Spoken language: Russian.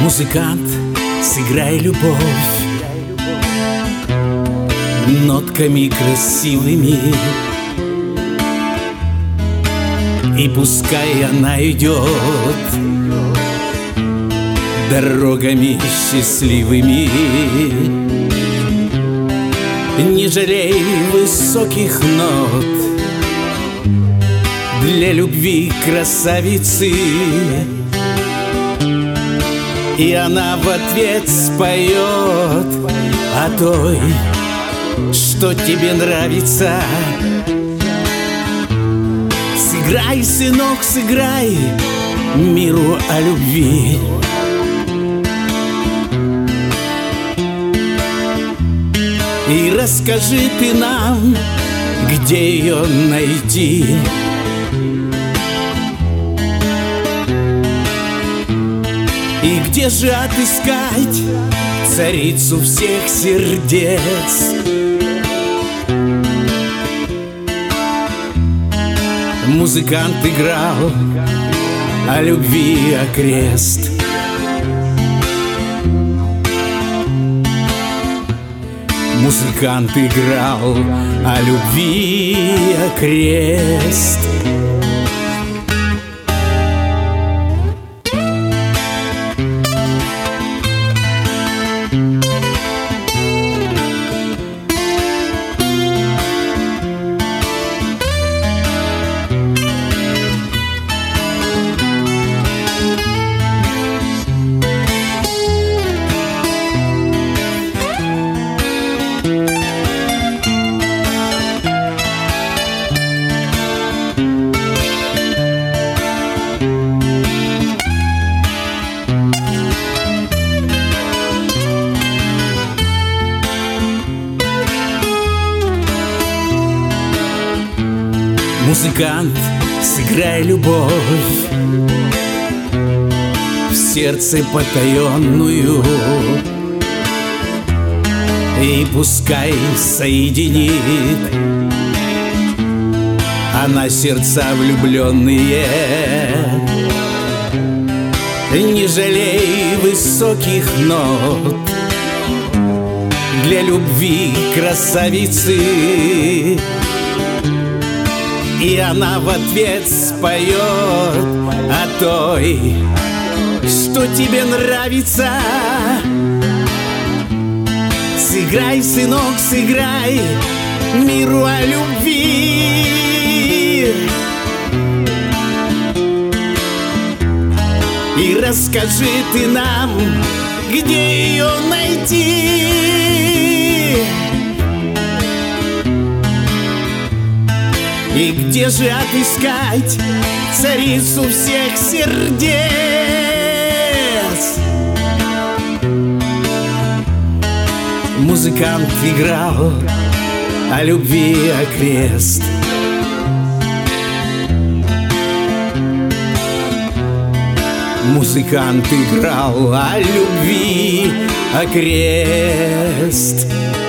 Музыкант, сыграй любовь нотками красивыми, и пускай она идет дорогами счастливыми. Не жалей высоких нот для любви красавицы, и она в ответ споет о той, что тебе нравится. Сыграй, сынок, сыграй миру о любви. И расскажи ты нам, где ее найти. И где же отыскать царицу всех сердец? Музыкант играл о любви окрест. Музыкант играл о любви окрест. Музыкант, сыграй любовь в сердце потаенную, и пускай соединит она сердца влюбленные. Не жалей высоких нот для любви красавицы, и она в ответ споет о той, что тебе нравится. Сыграй, сынок, сыграй миру о любви. И расскажи ты нам, где ее найти. И где же отыскать царицу всех сердец? Музыкант играл о любви окрест. Музыкант играл о любви окрест.